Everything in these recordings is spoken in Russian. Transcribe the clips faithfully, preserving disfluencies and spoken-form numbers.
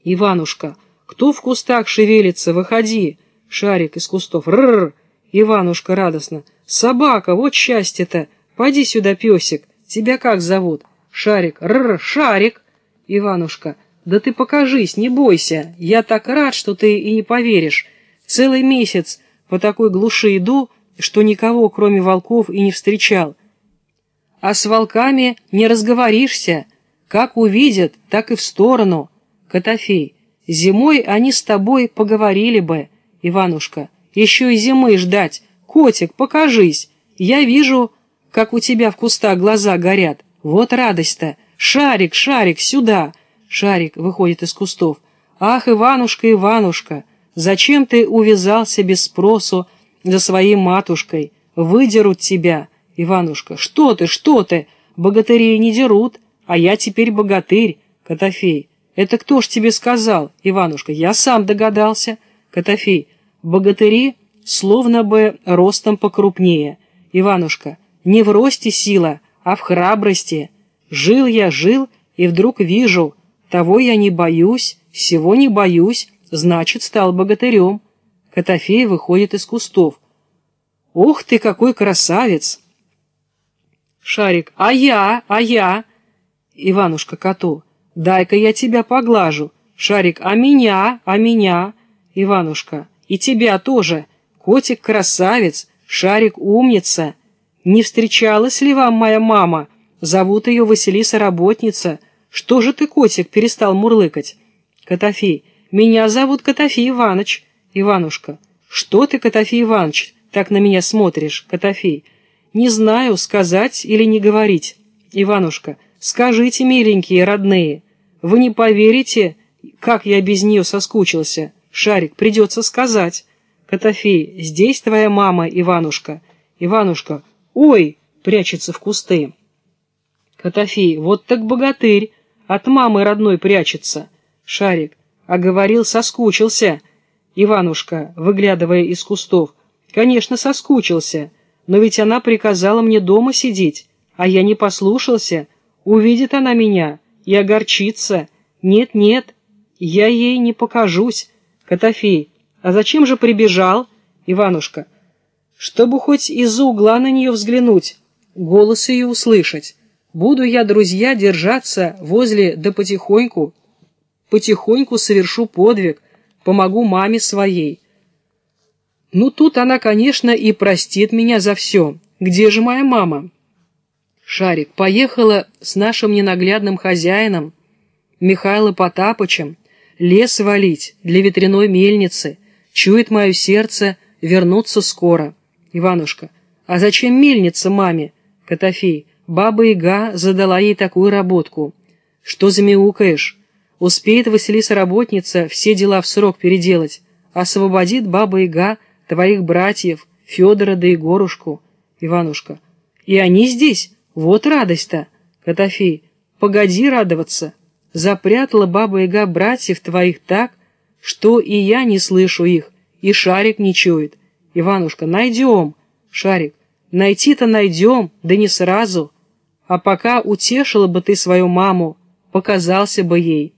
Иванушка, кто в кустах шевелится, выходи. Шарик из кустов, рррр. Иванушка радостно, собака, вот счастье-то. Пойди сюда, песик, тебя как зовут? Шарик, рррр, Шарик. Иванушка, да ты покажись, не бойся, я так рад, что ты и не поверишь. Целый месяц по такой глуши иду, что никого, кроме волков, и не встречал. А с волками не разговоришься, как увидят, так и в сторону. Котофей, зимой они с тобой поговорили бы. Иванушка, еще и зимы ждать. Котик, покажись, я вижу, как у тебя в кустах глаза горят. Вот радость-то. Шарик, Шарик, сюда. Шарик выходит из кустов. Ах, Иванушка, Иванушка, зачем ты увязался без спросу за своей матушкой? Выдерут тебя. Иванушка, что ты, что ты? Богатырей не дерут, а я теперь богатырь. Котофей, это кто ж тебе сказал? Иванушка, я сам догадался. Котофей, богатыри словно бы ростом покрупнее. Иванушка, не в росте сила, а в храбрости. Жил я, жил, и вдруг вижу, того я не боюсь, всего не боюсь, значит, стал богатырем. Котофей выходит из кустов. Ох ты, какой красавец! Шарик, а я, а я? Иванушка коту, дай-ка я тебя поглажу. Шарик, а меня, а меня? Иванушка, и тебя тоже. Котик красавец, Шарик умница. Не встречалась ли вам моя мама? Зовут ее Василиса Работница. Что же ты, котик, перестал мурлыкать? Котофей, меня зовут Котофей Иваныч. Иванушка, что ты, Котофей Иваныч, так на меня смотришь? Котофей, не знаю, сказать или не говорить. Иванушка, скажите, миленькие, родные, вы не поверите, как я без нее соскучился. Шарик, придется сказать. Котофей, здесь твоя мама, Иванушка. Иванушка, ой, прячется в кусты. Котофей, вот так богатырь, от мамы родной прячется. Шарик, а говорил, соскучился. Иванушка, выглядывая из кустов, конечно, соскучился, но ведь она приказала мне дома сидеть, а я не послушался. Увидит она меня и огорчится. Нет-нет, я ей не покажусь. Котофей, а зачем же прибежал? Иванушка, чтобы хоть из-за угла на нее взглянуть, голос ее услышать. Буду я, друзья, держаться возле, да потихоньку, потихоньку совершу подвиг, помогу маме своей. Ну, тут она, конечно, и простит меня за все. Где же моя мама? Шарик, поехала с нашим ненаглядным хозяином, Михаилом Потапычем, лес валить для ветряной мельницы. Чует мое сердце, вернуться скоро. Иванушка, а зачем мельница маме? Котофей, Баба-Яга задала ей такую работку. Что замяукаешь? Успеет Василиса-работница все дела в срок переделать, освободит Баба-Яга твоих братьев, Федора да Егорушку. Иванушка, и они здесь? Вот радость-то. Котофей, погоди радоваться. Запрятала Баба-Яга братьев твоих так, что и я не слышу их, и Шарик не чует. Иванушка, найдем. Шарик, найти-то найдем, да не сразу. А пока утешила бы ты свою маму, показался бы ей.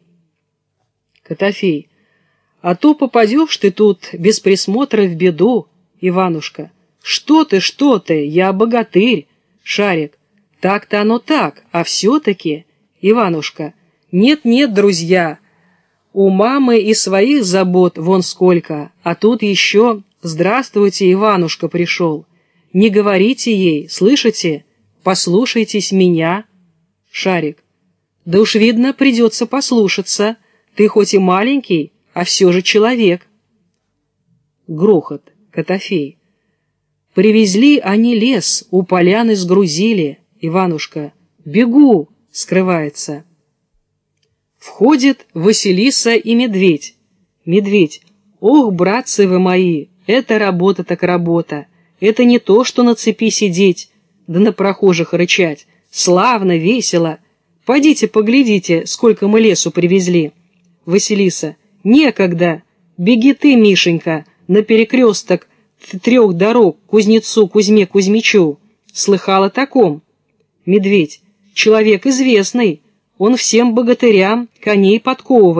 Котофей, а то попадешь ты тут без присмотра в беду. Иванушка, что ты, что ты, я богатырь. Шарик, так-то оно так, а все-таки... Иванушка, нет-нет, друзья, у мамы и своих забот вон сколько, а тут еще «Здравствуйте, Иванушка пришел». Не говорите ей, слышите? Послушайтесь меня. Шарик, да уж видно, придется послушаться. Ты хоть и маленький, а все же человек. Грохот. Котофей. Привезли они лес, у поляны сгрузили. Иванушка, бегу, скрывается. Входит Василиса и Медведь. Медведь, ох, братцы вы мои, это работа так работа. Это не то, что на цепи сидеть, да на прохожих рычать. Славно, весело. Пойдите поглядите, сколько мы лесу привезли. Василиса, некогда. Беги ты, Мишенька, на перекресток трех дорог, Кузнецу, Кузьме, Кузьмичу. Слыхал о таком? Медведь, человек известный. Он всем богатырям коней подковывает,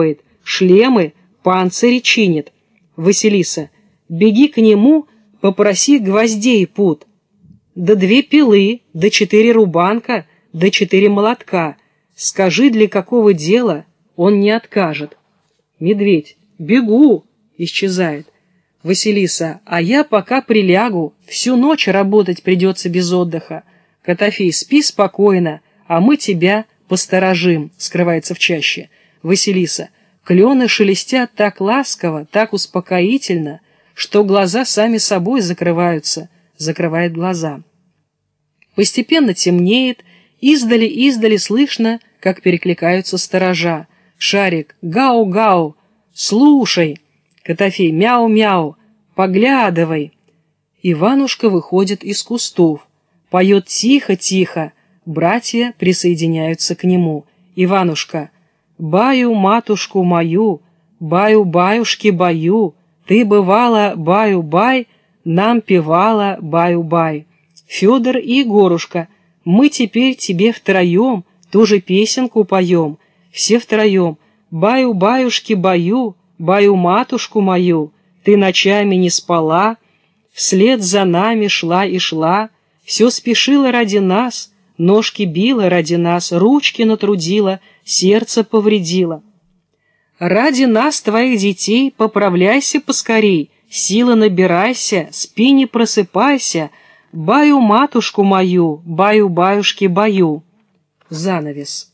шлемы, панцири чинит. Василиса: беги к нему, попроси гвоздей пут. Да две пилы, да четыре рубанка, да четыре молотка. Скажи, для какого дела, он не откажет. Медведь: бегу, исчезает. Василиса: а я пока прилягу, всю ночь работать придется без отдыха. Котофей: спи спокойно, а мы тебя посторожим, скрывается в чаще. Василиса: клены шелестят так ласково, так успокоительно, что глаза сами собой закрываются, закрывает глаза. Постепенно темнеет, издали-издали слышно, как перекликаются сторожа. Шарик: гау-гау, слушай. Котофей: мяу-мяу, поглядывай. Иванушка выходит из кустов, поет тихо-тихо, братья присоединяются к нему. Иванушка: баю матушку мою, баю-баюшки баю, ты бывала баю-бай, нам певала баю-бай. Федор и Егорушка: мы теперь тебе втроем ту же песенку поем, все втроем. Баю-баюшки баю, баю-матушку мою, ты ночами не спала, вслед за нами шла и шла, все спешила ради нас, ножки била ради нас, ручки натрудила, сердце повредила. Ради нас, твоих детей, поправляйся поскорей, силы набирайся, спи не просыпайся, баю-матушку мою, баю-баюшки баю. Занавес.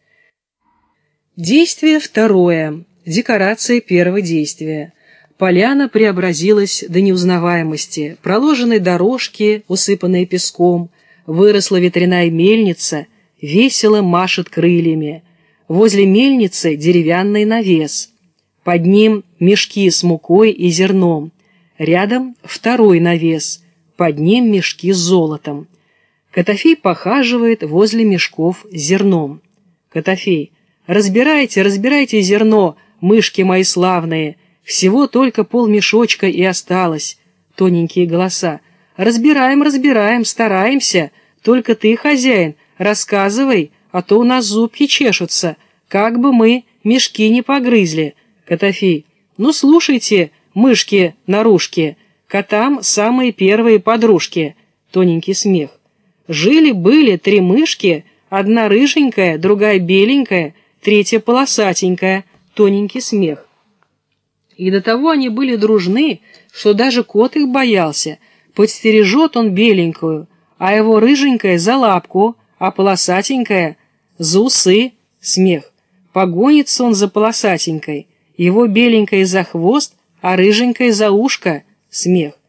Действие второе. Декорация первого действия. Поляна преобразилась до неузнаваемости, проложены дорожки, усыпанные песком, выросла ветряная мельница, весело машет крыльями. Возле мельницы деревянный навес, под ним мешки с мукой и зерном, рядом второй навес, под ним мешки с золотом. Котофей похаживает возле мешков с зерном. Котофей: разбирайте, разбирайте зерно, мышки мои славные, всего только полмешочка и осталось. Тоненькие голоса: разбираем, разбираем, стараемся, только ты, хозяин, рассказывай, а то у нас зубки чешутся, как бы мы мешки не погрызли. Котофей: ну слушайте, мышки-нарушки, котам самые первые подружки. Тоненький смех. Жили-были три мышки, одна рыженькая, другая беленькая, третья полосатенькая. Тоненький смех. И до того они были дружны, что даже кот их боялся. Подстережет он беленькую, а его рыженькая за лапку, а полосатенькая за усы. Смех. Погонится он за полосатенькой, его беленькая за хвост, а рыженькая за ушко. Смех.